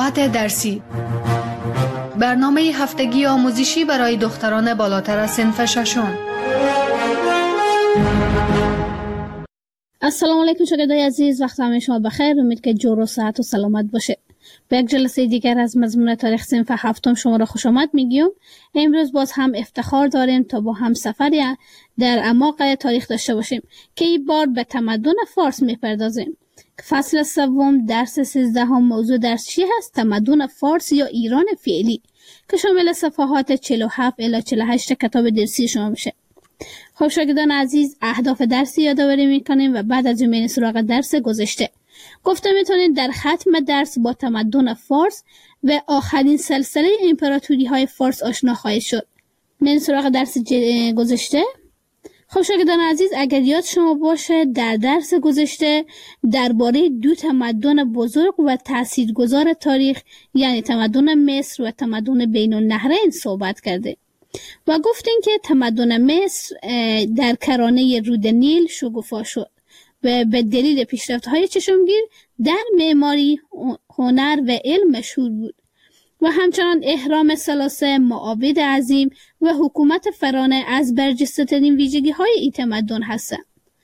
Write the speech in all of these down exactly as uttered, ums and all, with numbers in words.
صفحات درسی، برنامه هفتگی آموزشی برای دختران بالاتر از صنف ششم. السلام علیکم شاگردای عزیز، وقت همه شما بخیر. امید که جور و صحت و سلامت باشه. به یک جلسه دیگر از مضمون تاریخ صنف هفتم شما را خوش آمد میگیم. امروز باز هم افتخار داریم تا با هم سفری در اعماق تاریخ داشته باشیم که این بار به تمدن فارس میپردازیم. فصل سوم درس سیزده هم موضوع درس چی هست؟ تمدن فارس یا ایران فعلی که شامل صفحات چهل و هفت الی چهل و هشت کتاب درسی شما میشه. خب شاگردان عزیز، اهداف درسی یادآوری میکنیم و بعد از اون میریم سراغ درس گذشته. گفته میتونید در ختم درس با تمدن فارس و آخرین سلسله امپراتوری های فارس آشنا خواهید شد. میریم سراغ درس گذشته. خب شاگردان عزیز، اگر یاد شما باشه در درس گذشته درباره دو تمدن بزرگ و تاثیرگذار تاریخ یعنی تمدن مصر و تمدن بین النهرین صحبت کرده و گفتیم که تمدن مصر در کرانه رود نیل شکوفا شد و به دلیل پیشرفت‌های چشمگیر در معماری، هنر و علم مشهور بود و همچنان اهرام ثلاثه، معابد عظیم و حکومت فرانه از برجسته‌ترین ویژگی‌های این تمدن هستند.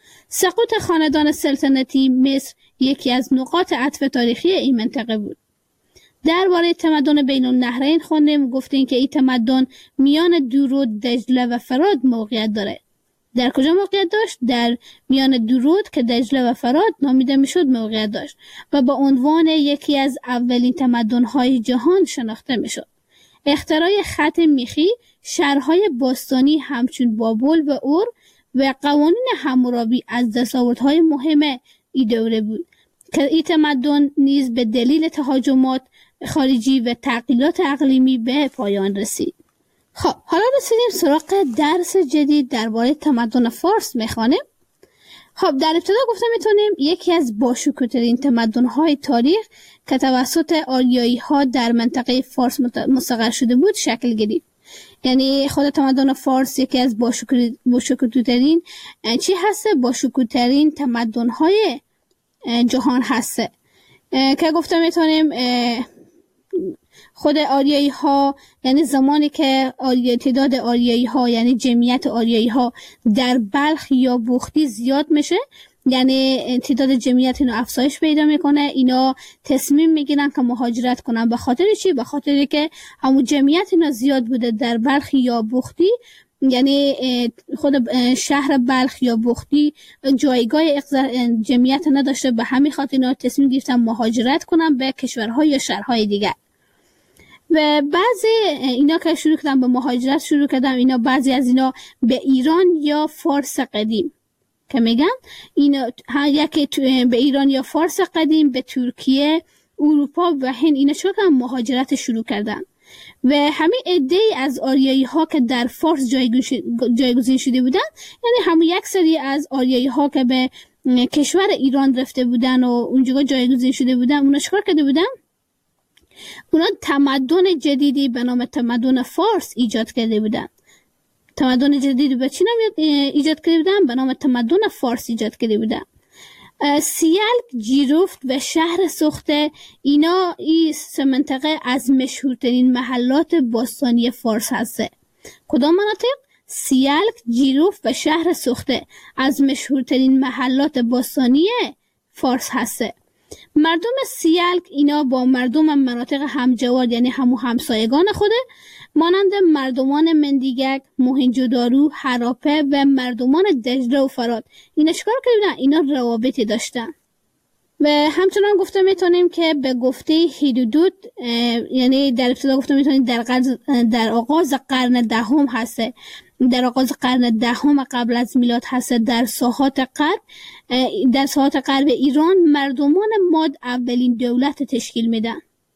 سقوط خاندان سلطنتی مصر یکی از نقاط عطف تاریخی این منطقه بود. درباره تمدن بین النهرین خوندیم و گفتیم که این تمدن میان درود، دجله و فرات موقعیت داره. در کجا موقعیت داشت؟ در میان درود که دجله و فرات نامیده میشد موقعیت داشت و با عنوان یکی از اولین تمدن‌های جهان شناخته میشد. اختراع خط میخی، شهرهای باستانی همچون بابل و اور و قوانین حمورابی از دستاوردهای مهم این دوره بود که این تمدن نیز به دلیل تهاجمات خارجی و تغییرات اقلیمی به پایان رسید. خب حالا رسیدیم سراغ درس جدید درباره تمدن فارس میخوانیم. خب در ابتدا گفته میتونیم یکی از باشکوه‌ترین تمدن‌های تاریخ که توسط آریایی‌ها در منطقه فارس مستقر شده بود شکل گرفت. یعنی خود تمدن فارس یکی از باشکوه‌ترین چی هسته؟ باشکوه‌ترین تمدن‌های جهان هسته که گفته میتونیم خود آریایی ها، یعنی زمانی که آری... تعداد آریایی ها یعنی جمعیت آریایی ها در بلخ یا بختی زیاد میشه، یعنی تعداد جمعیت اینو افزایش پیدا میکنه، اینا تصمیم میگیرن که مهاجرت کنن. به خاطر چی؟ به خاطر که همون جمعیت اینا زیاد بوده در بلخ یا بختی، یعنی خود شهر بلخ یا بختی جایگاه جمعیت نداشته، به همین خاطر اینا تصمیم گرفتن مهاجرت کنن به کشورهای یا شهرهای دیگر. و بعضی اینا که شروع کردن به مهاجرت شروع کردن اینا بعضی از اینا به ایران یا فارس قدیم که میگن اینا یکی به ایران یا فارس قدیم، به ترکیه، اروپا و هند اینا شروع کردن مهاجرت شروع کردن و همین عده‌ای از آریایی ها که در فارس جایگزین شده بودن، یعنی همون یک سری از آریایی ها که به کشور ایران رفته بودن و اونجا جایگزین شده بودن، اونا چیکار کرده بودن؟ اونا تمدن جدیدی به نام تمدن فارس ایجاد کرده بودن. تمدن جدیدی به چی نام ایجاد کرده بودن؟ به نام تمدن فارس ایجاد کرده بودن. سیلک، جیرفت و شهر سخته اینا این سه منطقه از مشهورترین محلات باستانی فارس هسته. کدام مناطق؟ سیلک، جیرفت و شهر سخته از مشهورترین محلات باستانی فارس هسته. مردم سیلک اینا با مردم مناطق همجوار یعنی همو همسایگان خوده مانند مردمان مندیگک، موهنجودارو، هراپه و مردمان دجله و فرات اینا چیکار کردن؟ اینا روابطی داشتن. و همچنان گفته میتونیم که به گفته هیرودوت، یعنی در ابتدا گفته میتونیم در, در آغاز قرن دهم هسته، در آغاز قرن دهم قبل از میلاد هست، در ساحات غرب در ساحات غرب ایران مردمان ماد اولین دولت تشکیل میدن.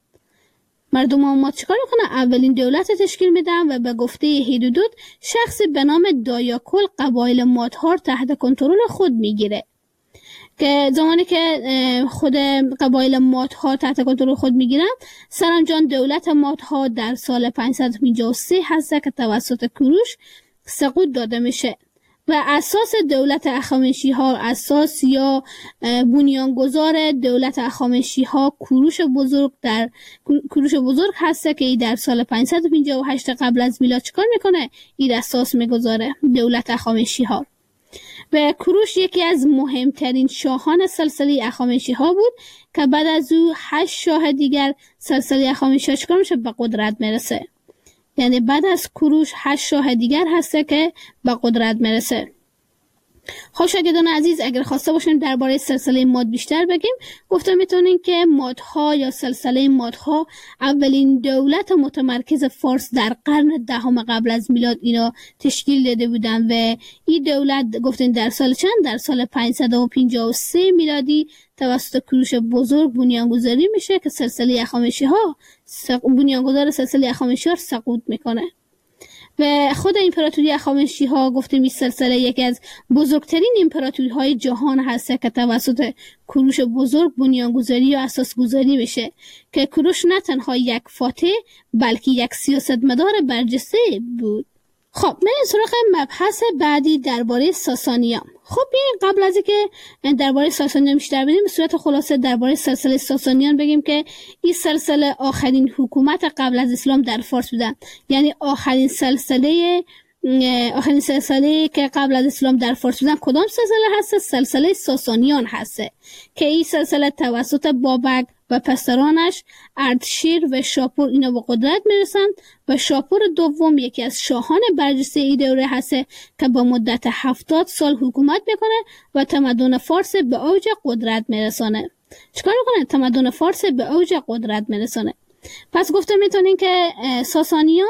مردمان ماد چیکار میکنن؟ اولین دولت تشکیل میدن و به گفته هیرودوت شخصی به نام دایاکل قبایل مادها تحت کنترل خود میگیره که زمانی که خود قبایل مادها تحت کنترل خود میگیرن، سرانجام دولت مادها در سال پانصد و پنجاه و سه هست که توسط کوروش سقوط داده میشه و اساس دولت هخامنشی ها، اساس یا بنیانگذار دولت هخامنشی ها کوروش بزرگ در کوروش بزرگ هسته که ای در سال پانصد و پنجاه و هشت قبل از میلاد چکار میکنه؟ این اساس میگذاره دولت هخامنشی ها. و کوروش یکی از مهمترین شاهان سلسله هخامنشی ها بود که بعد از او هشت شاه دیگر سلسله هخامنشی ها چکار میشه؟ به قدرت میرسه. یعنی بعد از کوروش هشت شاه دیگر هسته که به قدرت میرسه. خب شاگردان عزیز، اگر خواسته باشیم درباره سلسله ماد بیشتر بگیم، گفته میتونیم که مادها یا سلسله مادها اولین دولت متمرکز فارس در قرن دهم قبل از میلاد اینا تشکیل داده بودن و این دولت گفتیم در سال چند؟ در سال پانصد و پنجاه و سه میلادی توسط کوروش بزرگ بنیانگذاری میشه که سلسله هخامنشی ها بنیانگذار سلسله هخامنشی ها سقوط میکنه. و خود امپراتوری هخامنشی ها گفتیم این سلسله یکی از بزرگترین امپراتوری های جهان هست که توسط کوروش بزرگ بنیانگذاری و اساسگذاری میشه که کوروش نه تنها یک فاتح بلکه یک سیاستمدار برجسته بود. خب من سراغ مبحث بعدی درباره ساسانیان. خب بیاییم قبل از اینکه درباره ساسانیان بیشتر بدیم به صورت خلاصه درباره سلسله ساسانیان بگیم که این سلسله آخرین حکومت قبل از اسلام در فارس بودن، یعنی آخرین سلسله آخرین سلسله که قبل از اسلام در فارس بودن کدام سلسله هست؟ سلسله ساسانیان هست که این سلسله توسط بابک و پسرانش اردشیر و شاپور اینا به قدرت میرسند و شاپور دوم یکی از شاهان برجسته این دوره هست که با مدت هفتاد سال حکومت میکنه و تمدن فارس به اوج قدرت میرسانه. چیکار میکنه؟ تمدن فارس به اوج قدرت میرسانه. پس گفته میتونین که ساسانیان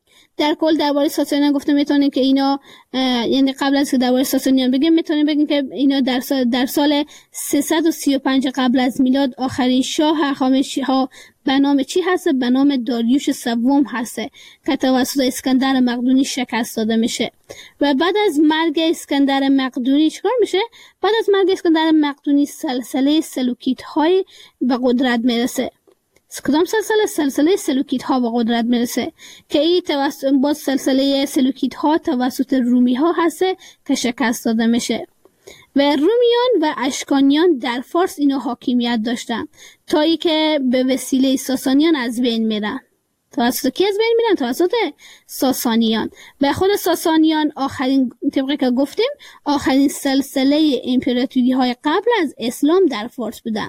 در کل درباره ساسانیان گفته میتونیم که اینا یعنی قبل از که درباره ساسانیان بگیم میتونیم بگیم که اینا در سال در سال سیصد و سی و پنج قبل از میلاد آخرین شاه هخامنشی ها به نام چی هست؟ به نام داریوش سوم هست که توسط اسکندر مقدونی شکست داده میشه و بعد از مرگ اسکندر مقدونی چیکار میشه؟ بعد از مرگ اسکندر مقدونی سلسله سلوکیت های به قدرت میرسه. کدام سلسله؟ سلسله سلوکیت ها به قدرت میرسه که این توسط باز سلسله سلوکیت ها توسط رومی ها هست که شکست داده میشه و رومیان و اشکانیان در فارس اینا حاکمیت داشتن تا ای که به وسیله ساسانیان از بین میرن. توسط کی از بین میرن؟ توسط ساسانیان. و خود ساسانیان آخرین طبقه که گفتیم آخرین سلسله امپراتوری های قبل از اسلام در فارس بودن.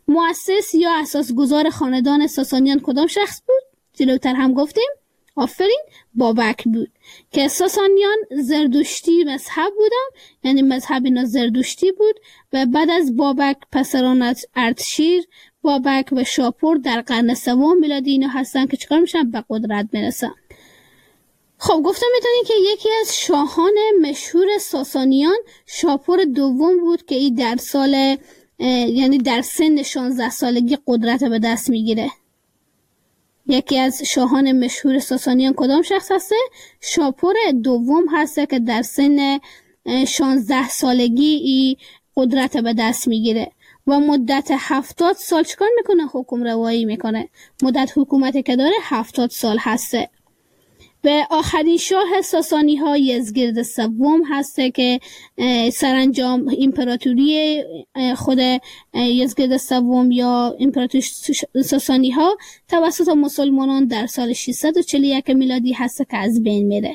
مؤسس یا اساسگذار خاندان ساسانیان کدام شخص بود؟ جلوتر هم گفتیم آفرین بابک بود که ساسانیان زردشتی مذهب بودن، یعنی مذهب اینا زردشتی بود و بعد از بابک پسران اردشیر بابک و شاپور در قرن سوم میلادی اینا هستن که چیکار میشن؟ به قدرت میرسن. خب گفتم میتونین که یکی از شاهان مشهور ساسانیان شاپور دوم بود که این در سال یعنی در سن شانزده سالگی قدرت به دست میگیره. یکی از شاهان مشهور ساسانیان کدام شخص هسته؟ شاپور دوم هسته که در سن شانزده سالگی ای قدرت به دست میگیره و مدت هفتاد سال چکار میکنه؟ حکم روایی میکنه. مدت حکومتی که داره هفتاد سال هسته. و آخرین شاه ساسانی ها یزگرد سوم هسته که سرانجام امپراتوری خود یزگرد سوم یا امپراتوری ساسانی ها توسط مسلمانان در سال ششصد و چهل و یک میلادی هسته که از بین میره.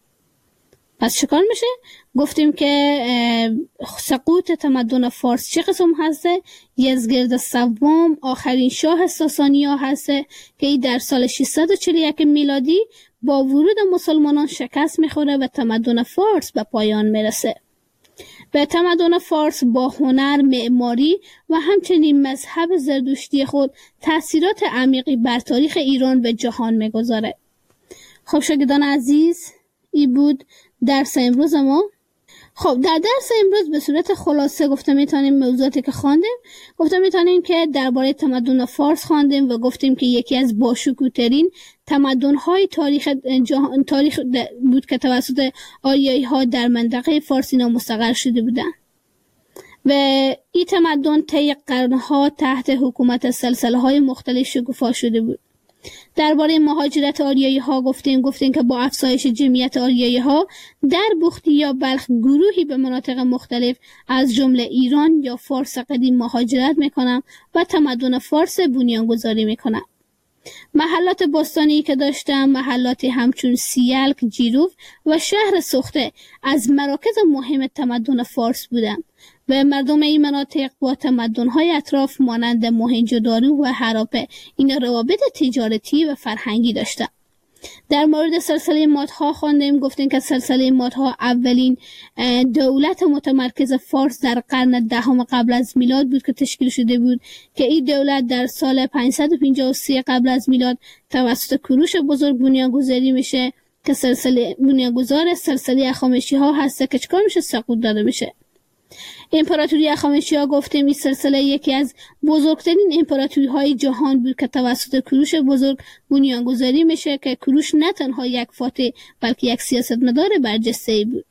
پس چکار میشه؟ گفتیم که سقوط تمدن فارس چه قسم هسته؟ یزگرد سوم آخرین شاه ساسانی ها هسته که ای در سال ششصد و چهل و یک میلادی با ورود مسلمانان شکست میخوره و تمدن فارس به پایان میرسه. و تمدن فارس با هنر، معماری و همچنین مذهب زردشتی خود تأثیرات عمیقی بر تاریخ ایران و جهان میگذاره. خب شاگردان عزیز، این بود درس امروز ما. خب در درس امروز به صورت خلاصه گفتم میتونیم موضوعاتی که خواندیم گفتم میتونیم که درباره تمدن فارس خواندیم و گفتیم که یکی از باشکوه‌ترین تمدن‌های تاریخ جهان تاریخ بود که توسط آریایی‌ها در منطقه فارس اینا مستقر شده بودند و این تمدن طی قرن‌ها تحت حکومت سلسله‌های مختلف شکوفا شده بود. درباره مهاجرت آریایی ها گفتیم گفتیم که با افزایش جمعیت آریایی ها در بختی یا بلخ گروهی به مناطق مختلف از جمله ایران یا فارس قدیم مهاجرت میکنن و تمدن فارس بنیانگذاری میکنن. محلات باستانی که داشتم محلاتی همچون سیلک، جیروف و شهر سخته از مراکز مهم تمدن فارس بودند و مردم این مناطق با تمدن‌های اطراف مانند موهنجودارو و هراپه اینا روابط تجارتی و فرهنگی داشتند. در مورد سلسله مادها خواندیم گفتیم که سلسله مادها اولین دولت متمرکز فارس در قرن دهم قبل از میلاد بود که تشکیل شده بود که این دولت در سال پانصد و پنجاه و سه قبل از میلاد توسط کوروش بزرگ بنیانگذاری میشه که سلسله بنیانگذار سلسله هخامنشی‌ها هست که چکار میشه سقوط داده میشه. امپراتوری هخامنشی‌ها گفتیم این سلسله یکی از بزرگترین امپراتوری‌های جهان بود که توسط کوروش بزرگ بنیانگذاری میشه که کوروش نه تنها یک فاتح بلکه یک سیاستمدار برجسته بود.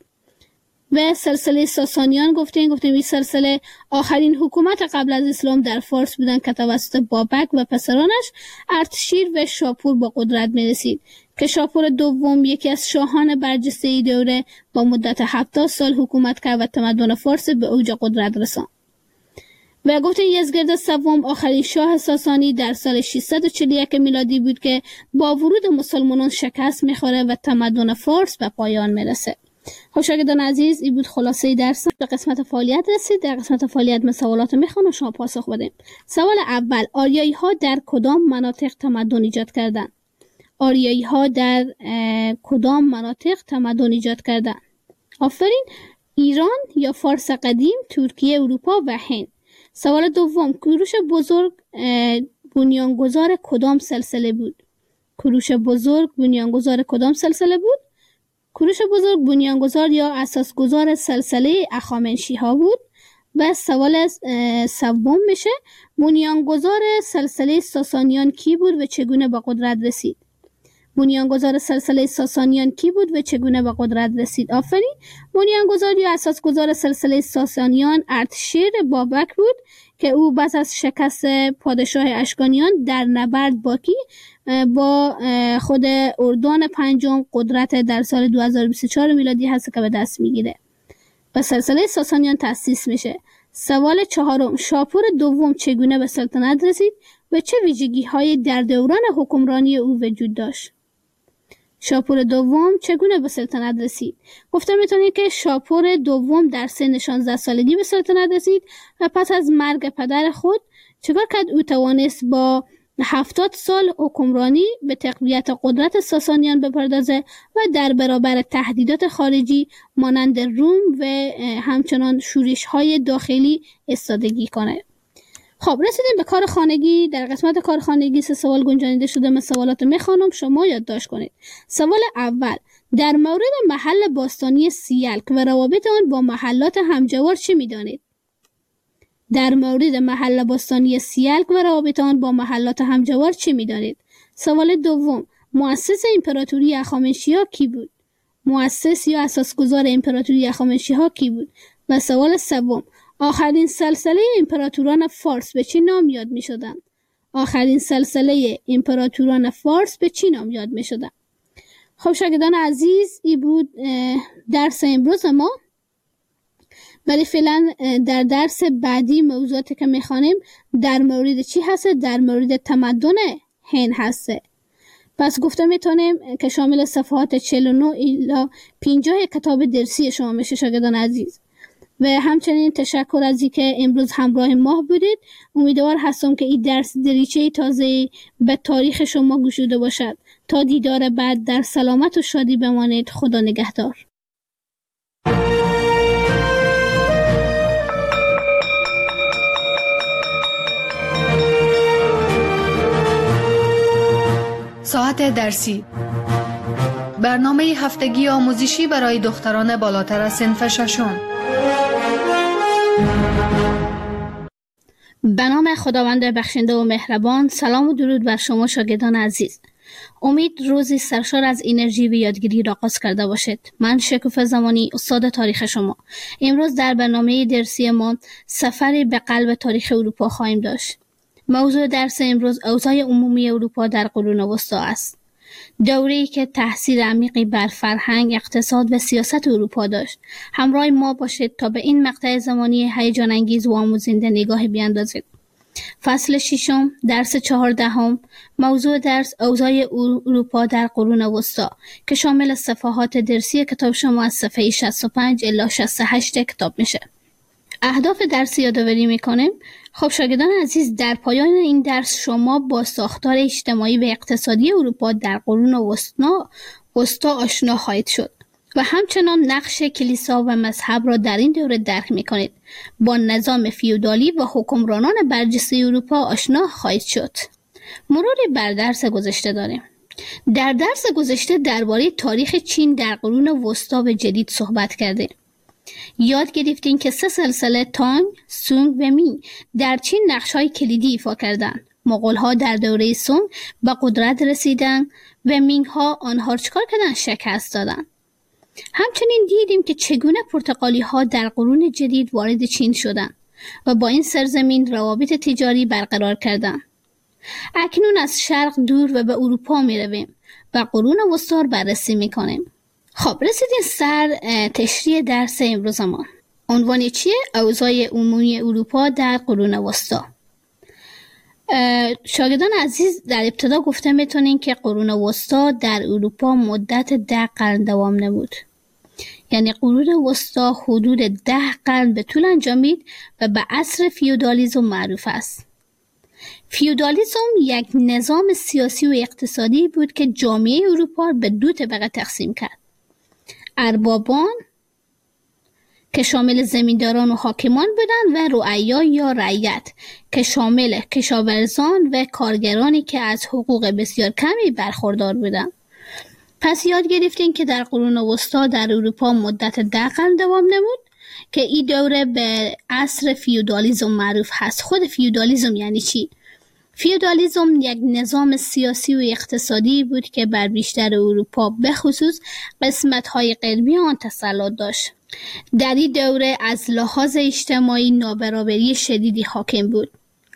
و سلسله ساسانیان گفتیم گفتیم این سلسله آخرین حکومت قبل از اسلام در فارس بودن که توسط بابک و پسرانش ارتشیر و شاپور با قدرت میرسید که شاپور دوم یکی از شاهان برجسته ای دوره با مدت هفتاد سال حکومت کرد و تمدن فارس به اوج قدرت رساند. و گفتیم یزدگرد سوم آخرین شاه ساسانی در سال ششصد و چهل و یک میلادی بود که با ورود مسلمانان شکست میخوره و تمدن فارس به پایان میرسه. خب شاگردان عزیز این بود خلاصه درس. به قسمت فعالیت رسید. در قسمت فعالیت من سوالات میخوام و شما پاسخ بدیم. سوال اول، آریایی ها در کدام مناطق تمدن ایجاد کردند؟ آریایی ها در کدام مناطق تمدن ایجاد کردند؟ آفرین. ایران یا فارس قدیم، ترکیه، اروپا و هند. سوال دوم، کوروش بزرگ بنیانگذار کدام سلسله بود؟ کوروش بزرگ بنیانگذار کدام سلسله بود؟ کوروش بزرگ بنیانگذار یا اساسگذار سلسله هخامنشی‌ها بود. و سوال سوم میشه بنیانگذار سلسله ساسانیان کی بود و چگونه به قدرت رسید؟ بنیانگذار سلسله ساسانیان کی بود و چگونه به قدرت رسید؟ آفرین. بنیانگذار یا اساسگذار سلسله ساسانیان ارتشیر بابک بود که او پس از شکست پادشاه اشکانیان در نبرد باکی با خود اردوان پنجم قدرت در سال دو هزار و بیست و چهار میلادی هست که به دست میگیره و سلسله ساسانیان تأسیس میشه. سوال چهارم، شاپور دوم چگونه به سلطنت رسید و چه ویژگی های در دوران حکمرانی او وجود داشت؟ شاپور دوم چگونه به سلطنت رسید؟ گفته میتونید که شاپور دوم در سن شانزده سالگی به سلطنت رسید و پس از مرگ پدر خود چکار کرد؟ او توانست با هفتاد سال حکمرانی به تقویت قدرت ساسانیان بپردازه و در برابر تهدیدات خارجی مانند روم و همچنان شورش های داخلی ایستادگی کنه. خب رسیدیم به کار خانگی. در قسمت کار خانگی سه سوال گنجانیده شده. من سوالات میخوانم، شما یادداشت کنید. سوال اول، در مورد محل باستانی سیلک و روابط آن با محلات همجوار چه میدانید؟ در مورد محل باستانی سیلک و روابط آن با محلات همجوار چه میدانید؟ سوال دوم، مؤسس امپراتوری هخامنشی‌ها کی بود؟ مؤسس یا اساسگذار امپراتوری هخامنشی‌ها کی بود؟ و سوال سوم، آخرین سلسله امپراتوران فارس به چه نام یاد می شدن؟ آخرین سلسله امپراتوران فارس به چه نام یاد می شدن؟ خب شاگردان عزیز این بود درس امروز ما. ولی فعلا در درس بعدی موضوعاتی که می خوانیم در مورد چی هست؟ در مورد تمدن هند هسته. پس گفته میتونیم که شامل صفحات چهل و نه الی پنجاه کتاب درسی شما میشه شاگردان عزیز. و همچنین تشکر از اینکه امروز همراه ما بودید. امیدوار هستم که این درس دریچه تازه به تاریخ شما گشوده باشد. تا دیدار بعد در سلامت و شادی بمانید. خدا نگهدار. ساعت درسی، برنامه هفتگی آموزشی برای دختران بالاتر از صنف ششم. به نام خداوند بخشنده و مهربان. سلام و درود بر شما شاگردان عزیز. امید روزی سرشار از انرژی و یادگیری را آغاز کرده باشید. من شکوفه زمانی، استاد تاریخ شما. امروز در برنامه درسی ما سفری به قلب تاریخ اروپا خواهیم داشت. موضوع درس امروز اوضاع عمومی اروپا در قرون وسطی است. دوره‌ای که تأثیر عمیقی بر فرهنگ، اقتصاد و سیاست اروپا داشت. همراه ما باشید تا به این مقطع زمانی هیجان انگیز و آموزنده نگاه بیاندازید. فصل ششم، درس چهاردهم. موضوع درس اوضاع اروپا در قرون وسطی که شامل صفحات درسی کتاب شما از صفحه شصت و پنج الی شصت و هشت کتاب میشه. اهداف درس یادآوری میکنیم. خب شاگردان عزیز، در پایان این درس شما با ساختار اجتماعی و اقتصادی اروپا در قرون وسطی آشنا خواهید شد و همچنان نقش کلیسا و مذهب را در این دوره درک میکنید. با نظام فیودالی و حکمرانان برجسته اروپا آشنا خواهید شد. مروری بر درس گذشته داریم. در درس گذشته درباره تاریخ چین در قرون وسطی و جدید صحبت کردیم. یاد گرفتین که سه سلسله تانگ، سونگ و مینگ در چین نقش‌های کلیدی ایفا کردند. مغول‌ها در دوره سونگ به قدرت رسیدند و مینگ‌ها آنها را چکار کردند؟ شکست دادند. همچنین دیدیم که چگونه پرتغالی‌ها در قرون جدید وارد چین شدند و با این سرزمین روابط تجاری برقرار کردند. اکنون از شرق دور و به اروپا می‌رویم و قرون وسطی را بررسی می‌کنیم. خب رسیدیم سر تشریح درس امروز ما. عنوان چیه؟ اوضاع عمومی اروپا در قرون وسطی. شاگردان عزیز، در ابتدا گفته میتونین که قرون وسطی در اروپا مدت ده قرن دوام نمود. یعنی قرون وسطی حدود ده قرن به طول انجامید و به عصر فیودالیسم معروف است. فیودالیسم یک نظام سیاسی و اقتصادی بود که جامعه اروپا به دو طبقه تقسیم کرد. اربابان که شامل زمینداران و حاکمان بودند و رعایا یا رعیت که شامل کشاورزان و کارگرانی که از حقوق بسیار کمی برخوردار بودند. پس یاد گرفتین که در قرون وسطی در اروپا مدت ده قرن دوام نمود که این دوره به عصر فیودالیسم معروف هست. خود فیودالیسم یعنی چی؟ فیودالیسم یک نظام سیاسی و اقتصادی بود که بر بیشتر اروپا به خصوص قسمت‌های غربی آن تسلط داشت. در این دوره از لحاظ اجتماعی نابرابری شدیدی حاکم بود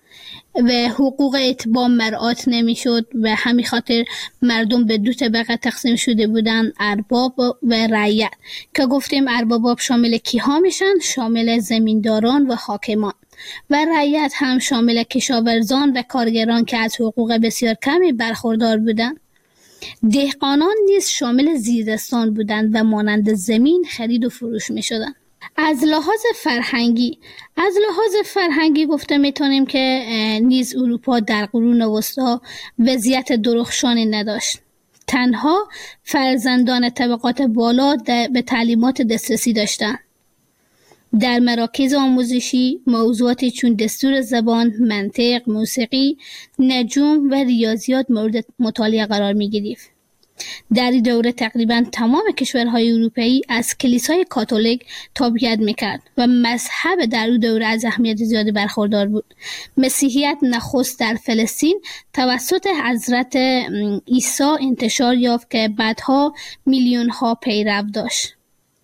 و حقوق اتباع مراعات نمی‌شد و همین خاطر مردم به دو طبقه تقسیم شده بودند، ارباب و رعیت که گفتیم ارباب شامل کیها میشن؟ شامل زمینداران و حاکمان و رعیت هم شامل کشاورزان و کارگران که از حقوق بسیار کمی برخوردار بودند. دهقانان نیز شامل زیرستان بودند و مانند زمین خرید و فروش می شدند. از لحاظ فرهنگی از لحاظ فرهنگی گفته میتونیم که نیز اروپا در قرون وسطی وضعیت درخشانی نداشت. تنها فرزندان طبقات بالا به تعلیمات دسترسی داشتند. در مراکز آموزشی موضوعاتی چون دستور زبان، منطق، موسیقی، نجوم و ریاضیات مورد مطالعه قرار می گرفت. در این دوره تقریبا تمام کشورهای اروپایی از کلیسای کاتولیک تابعیت میکرد و مذهب در اون دوره از اهمیت زیادی برخوردار بود. مسیحیت نخست در فلسطین توسط حضرت عیسی انتشار یافت که بعدها میلیون ها پیرو داشت.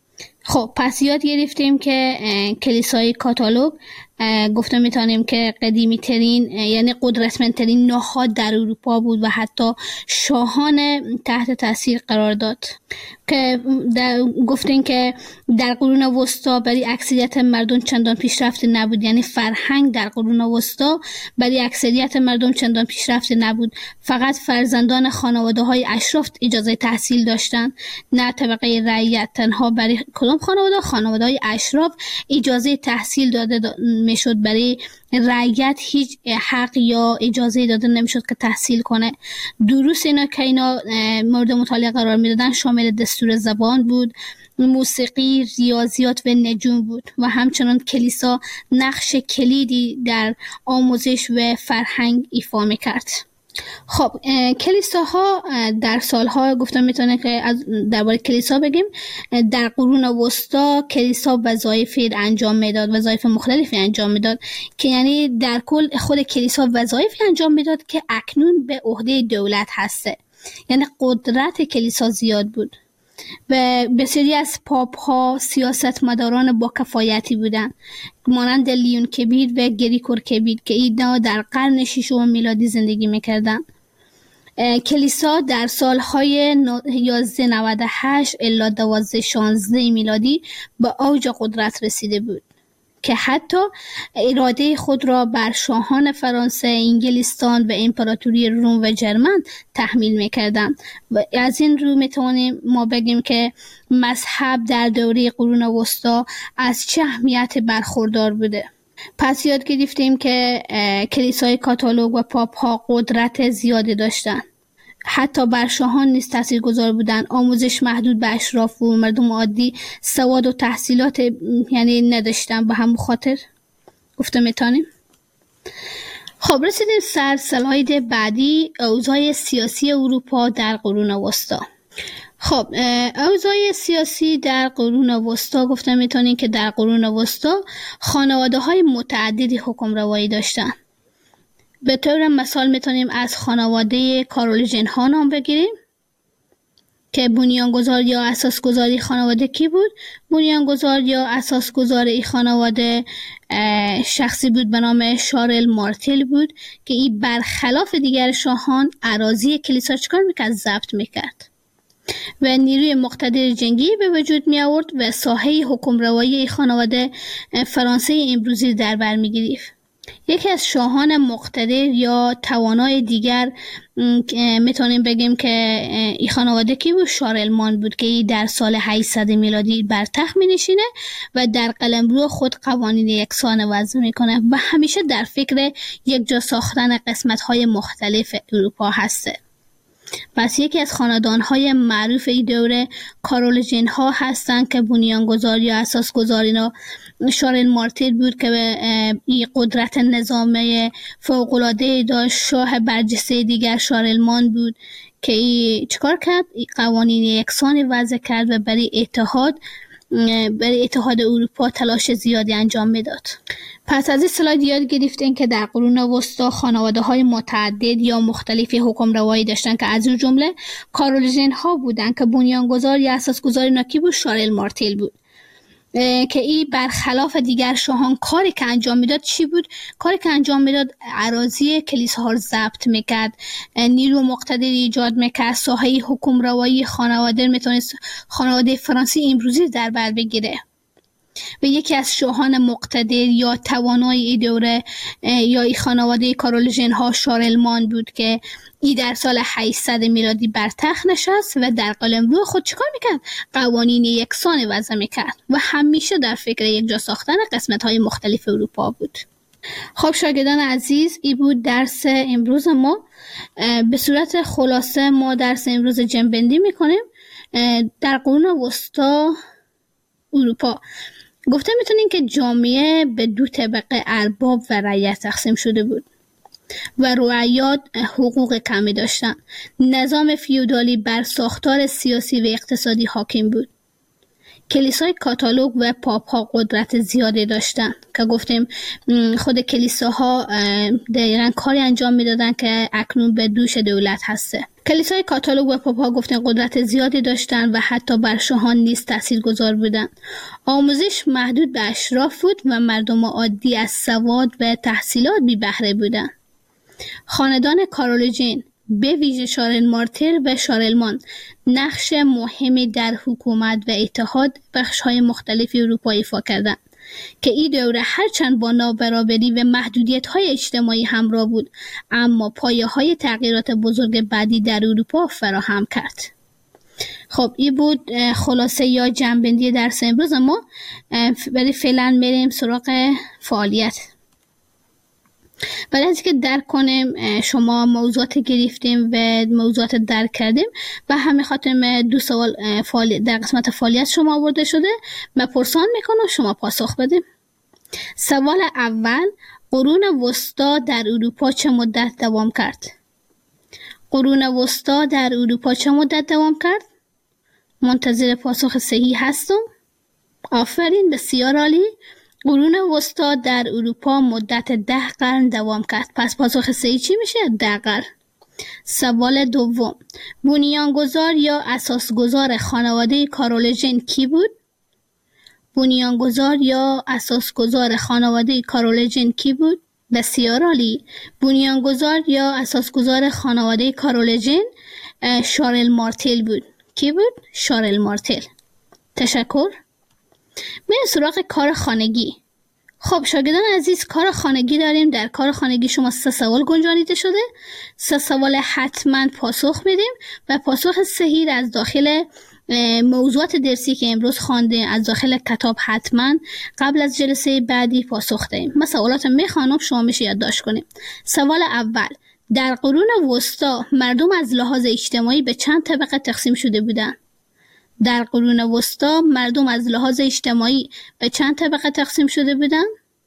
خب پس یاد گرفتیم که کلیسای کاتولیک گفته میتونیم که قدیمی ترین یعنی قدرتمندترین نهاد در اروپا بود و حتی شاهان تحت تاثیر قرار داد. که گفتیم که در قرون وسطی برای اکثریت مردم چندان پیشرفته نبود، یعنی فرهنگ در قرون وسطی برای اکثریت مردم چندان پیشرفته نبود. فقط فرزندان خانواده های اشراف اجازه تحصیل داشتند، نه طبقه رعیت. تنها برای کدام خانواده؟ خانواده های اشراف اجازه تحصیل داده دا میشد. برای رعیت هیچ حق یا اجازه داده نمیشد که تحصیل کنه. دروس اینا که اینا مورد مطالعه قرار میدادن شامل دستور زبان بود، موسیقی، ریاضیات و نجوم بود و همچنان کلیسا نقش کلیدی در آموزش و فرهنگ ایفا میکرد. خب کلیساها در سالها گفتم میتونه که از درباره کلیسا بگیم. در قرون وسطی کلیسا وظایفی انجام میداد، وظایف مختلفی انجام میداد که یعنی در کل خود کلیسا وظایفی انجام میداد که اکنون به عهده دولت هسته. یعنی قدرت کلیسا زیاد بود. و بسیاری از پاپ ها سیاستمداران با کفایتی بودند مانند لیون کبیر و گریگور کبیر که اینا در قرن ششم میلادی زندگی میکردند. کلیسا در سالهای یازده نود و هشت الی دوازده شانزده میلادی به اوج قدرت رسیده بود که حتی اراده خود را بر شاهان فرانسه، انگلستان و امپراتوری روم و جرمن تحمیل می‌کردند. و از این رو میتوانیم ما بگیم که مذهب در دوره قرون وسطا از چه اهمیت برخوردار بوده. پس یاد گرفتیم که کلیسای کاتولیک و پاپ ها قدرت زیادی داشتند. حتی بر شاهان نیز تاثیرگذار بودند. آموزش محدود به اشراف و مردم عادی سواد و تحصیلات یعنی نداشتن. به همون خاطر گفته میتونیم. خب رسیدیم سر سلاید بعدی، اوضاع سیاسی اروپا در قرون وسطا. خب اوضاع سیاسی در قرون وسطا گفته میتونیم که در قرون وسطا خانواده های متعددی حکم روایی داشتن. به طور مثال میتونیم از خانواده کارولینژن ها نام بگیریم که بنیانگذار یا اساسگذاری خانواده کی بود؟ بنیانگذار یا اساسگذار این خانواده شخصی بود به نام شارل مارتل بود که این برخلاف دیگر شاهان اراضی کلیسا چکار میکرد؟ ضبط میکرد و نیروی مقتدر جنگی به وجود می آورد و ساحه حکمروایی این خانواده فرانسه امروزی در بر می گرفت. یکی از شاهان مقتدر یا توانای دیگر میتونیم بگیم که این خانواده کی بود؟ شارلمان بود که در سال هشتصد میلادی بر تخت می نشینه و در قلمرو خود قوانین یکسان وضع میکنه و همیشه در فکر یک جا ساختن قسمت های مختلف اروپا هسته. پس یکی از خاندان‌های معروف این دوره کارولینژن ها هستند که بنیانگذار یا اساسگذار اینا شارل مارتل بود که این قدرت نظامی فوق‌العاده داشت. شاه برجسته دیگر شارلمان بود که ای چیکار کرد؟ ای قوانین یکسانی وضع کرد و برای اتحاد برای اتحاد اروپا تلاش زیادی انجام میداد. پس از این سلاید یاد گرفتین که در قرون وسطا خانواده های متعدد یا مختلفی حکم روایی داشتن که از اون جمله کارولینژن ها بودن که بنیانگذار یا اساسگذار ناکی بود شارل مارتل بود که این برخلاف دیگر شاهان کاری که انجام میداد چی بود؟ کاری که انجام میداد اراضی کلیساها رو ضبط میکرد، نیرو مقتدر ایجاد میکرد، ساحه حکم روایی خانواده میتونست خانواده فرانسه امروزی در بر بگیره. و یکی از شاهان مقتدر یا توانای ای دوره یا ای خانواده کارولینژن ها شارلمان بود که ای در سال هشتصد میلادی بر تخت نشست و در قلمرو خود چیکار میکرد؟ قوانین یکسان وضع میکرد و همیشه در فکر یک جا ساختن قسمت های مختلف اروپا بود. خب شاگردان عزیز، ای بود درس امروز ما. به صورت خلاصه ما درس امروز جمع‌بندی میکنیم. در قرون وسطا اروپا گفته میتونین که جامعه به دو طبقه ارباب و رعیت تقسیم شده بود و رعیات حقوق کمی داشتن. نظام فیودالی بر ساختار سیاسی و اقتصادی حاکم بود. کلیسای کاتولیک و پاپ ها قدرت زیادی داشتن که گفتیم خود کلیساها دقیقاً کاری انجام میدادن که اکنون به دوش دولت هسته. کلیسای کاتولیک و پاپ ها گفتیم قدرت زیادی داشتن و حتی بر شاهان نیز تاثیرگذار بودن. آموزش محدود به اشراف بود و مردم عادی از سواد و تحصیلات بی بهره بودن. خاندان کارولینژن به ویژه شارل مارتل و شارلمان نقش مهمی در حکومت و اتحاد بخش‌های مختلف اروپا ایفا کردند که این دوره هرچند با نابرابری و محدودیت‌های اجتماعی همراه بود اما پایه‌های تغییرات بزرگ بعدی در اروپا فراهم کرد. خب این بود خلاصه یا جمع‌بندی درس امروز ما. برای فعلا بریم سراغ فعالیت. بعد از اینکه درک کنیم شما موضوعات گرفتیم و موضوعات درک کردیم و همین خاطر دو سوال در قسمت فعالیت شما آورده شده من پرسان میکنم شما پاسخ بدیم. سوال اول، قرون وسطا در اروپا چه مدت دوام کرد؟ قرون وسطا در اروپا چه مدت دوام کرد؟ منتظر پاسخ صحیح هستم. آفرین، بسیار عالی. قرون وسطا در اروپا مدت ده قرن دوام کرد. پس پاسخ صحیح چی میشه؟ ده قرن. سوال دوم، بنیانگذار یا اساسگذار خانواده کارولیژن کی بود؟ بنیانگذار یا اساسگذار خانواده کارولیژن کی بود؟ بسیار عالی. بنیانگذار یا اساسگذار خانواده کارولیژن شارل مارتل بود. کی بود؟ شارل مارتل. تشکر. میریم سراغ کار خانگی. خب شاگردان عزیز، کار خانگی داریم. در کار خانگی شما سه سوال گنجانیده شده. سه سوال حتما پاسخ میدیم و پاسخ صحیح از داخل موضوعات درسی که امروز خواندیم از داخل کتاب حتما قبل از جلسه بعدی پاسخ دهیم. من سوالات میخوانم، شما میشه یادداشت کنیم. سوال اول، در قرون وسطا مردم از لحاظ اجتماعی به چند طبقه تقسیم شده بودند؟ در قرون وسطا مردم از لحاظ اجتماعی به چند طبقه تقسیم شده بودند؟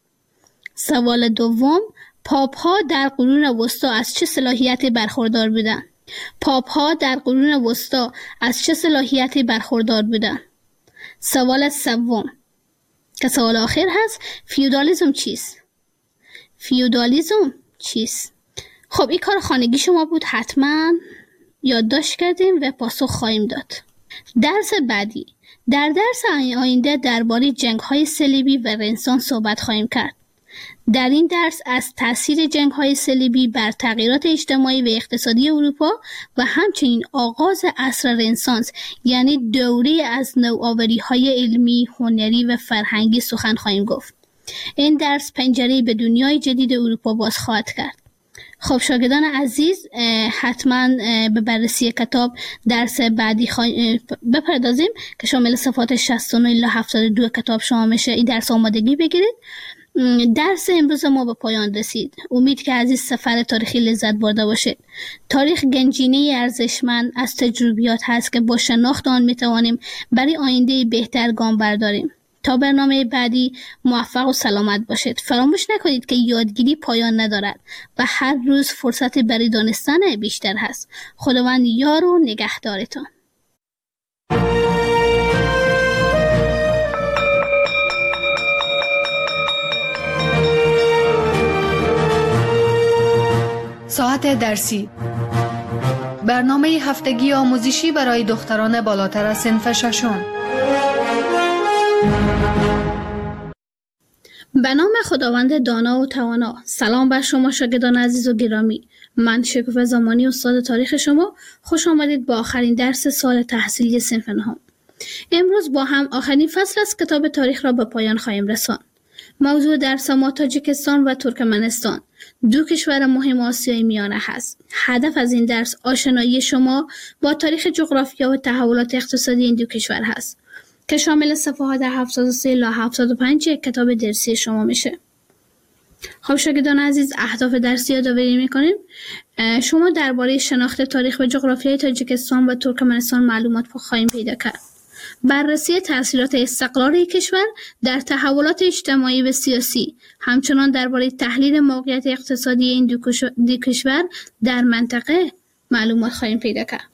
سوال دوم، پاپ ها در قرون وسطا از چه صلاحیتی برخوردار بودند؟ پاپ ها در قرون وسطا از چه صلاحیتی برخوردار بودند؟ سوال سوم که سوال آخر هست، فیودالیسم چیست؟ فیودالیسم چیست؟ خب این کار خانگی شما بود، حتما یادداشت کردیم و پاسخ خواهیم داد. درس بعدی، در درس آینده درباره جنگ‌های صلیبی و رنسانس صحبت خواهیم کرد. در این درس از تاثیر جنگ‌های صلیبی بر تغییرات اجتماعی و اقتصادی اروپا و همچنین آغاز عصر رنسانس یعنی دوره از نوآوری‌های علمی، هنری و فرهنگی سخن خواهیم گفت. این درس پنجره به دنیای جدید اروپا باز خواهد کرد. خب شاگردان عزیز، حتما به بررسی کتاب درس بعدی بپردازیم که شامل صفحات شصت و نه الی هفتاد و دو کتاب شما میشه. این درس آمادگی بگیرید. درس امروز ما به پایان رسید. امید که از این سفر تاریخی لذت برده باشید. تاریخ گنجینه ارزشمند از تجربیات هست که با شناخت آن میتوانیم برای آینده بهتر گام برداریم. تا برنامه بعدی موفق و سلامت باشید. فراموش نکنید که یادگیری پایان ندارد و هر روز فرصت برای دانستن بیشتر هست. خداوند یار و نگهدارتان. ساعت درسی، برنامه هفتگی آموزشی برای دختران بالاتر از صنف ششم. به نام خداوند دانا و توانا. سلام بر شما شاگردان عزیز و گرامی. من شکوفه زمانی استاد تاریخ شما. خوش آمدید با آخرین درس سال تحصیلی صنف نهم. امروز با هم آخرین فصل از کتاب تاریخ را به پایان خواهیم رساند. موضوع درس ما تاجیکستان و ترکمنستان، دو کشور مهم آسیای میانه هست. هدف از این درس آشنایی شما با تاریخ جغرافیا و تحولات اقتصادی این دو کشور هست که شامل صفحات هفتاد و سه الی هفتاد و پنج کتاب درسی شما میشه. خب شاگردان عزیز، اهداف درسی یادآوری میکنیم. شما درباره شناخت تاریخ و جغرافیای تاجیکستان و ترکمنستان معلومات خواهیم پیدا کرد. بررسی تأثیرات استقلال یک کشور در تحولات اجتماعی و سیاسی، همچنان درباره تحلیل موقعیت اقتصادی این دو, دو کشور در منطقه معلومات خواهیم پیدا کرد.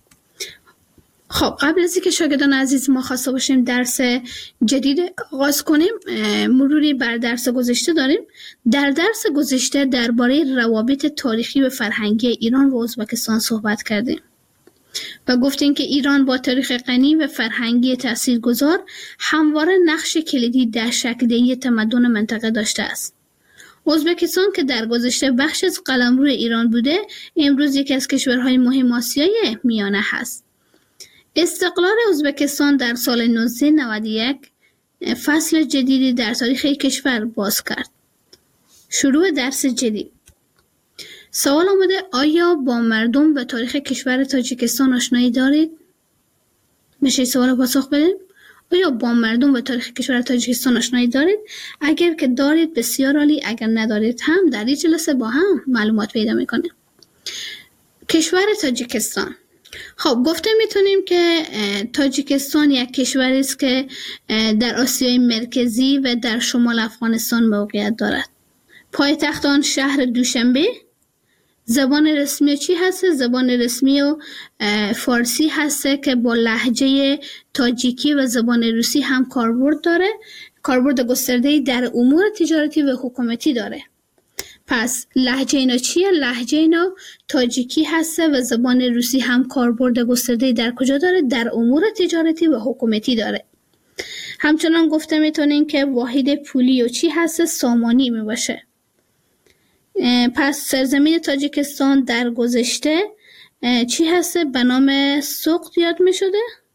خب قبل از اینکه شاگردان عزیز ما خواسته باشیم درس جدید آغاز کنیم، مروری بر درس گذشته داریم. در درس گذشته درباره روابط تاریخی و فرهنگی ایران و ازبکستان صحبت کردیم و گفتیم که ایران با تاریخ غنی و فرهنگی تاثیرگذار همواره نقش کلیدی در شکل دهی تمدن منطقه داشته است. ازبکستان که در گذشته بخش از قلمرو ایران بوده، امروز یکی از کشورهای مهم آسیای میانه هست. استقلال ازبکستان در سال نوزده نود و یک فصل جدیدی در تاریخ کشور باز کرد. شروع درس جدید. سوال آمده آیا با مردم و تاریخ کشور تاجیکستان آشنایی دارید؟ میشه سوال پاسخ بدیم؟ آیا با مردم و تاریخ کشور تاجیکستان آشنایی دارید؟ اگر که دارید بسیار عالی، اگر ندارید هم در این جلسه با هم معلومات پیدا میکنیم. کشور تاجیکستان. خب گفته میتونیم که تاجیکستان یک کشوری است که در آسیای مرکزی و در شمال افغانستان موقعیت دارد. پایتخت آن شهر دوشنبه. زبان رسمی چی هست؟ زبان رسمی و فارسی هست که با لهجه تاجیکی و زبان روسی هم کاربرد داره. کاربرد گسترده‌ای در امور تجارتی و حکومتی داره. پس لهجه اینا چیه؟ لهجه اینا تاجیکی هسته و زبان روسی هم کاربرد گسترده در کجا داره؟ در امور تجارتی و حکومتی داره. همچنان گفته میتونین که واحد پولی و چی هست؟ سامانی می باشه. پس سرزمین تاجیکستان در گذشته چی هست؟ به نام سوقت یاد می شده؟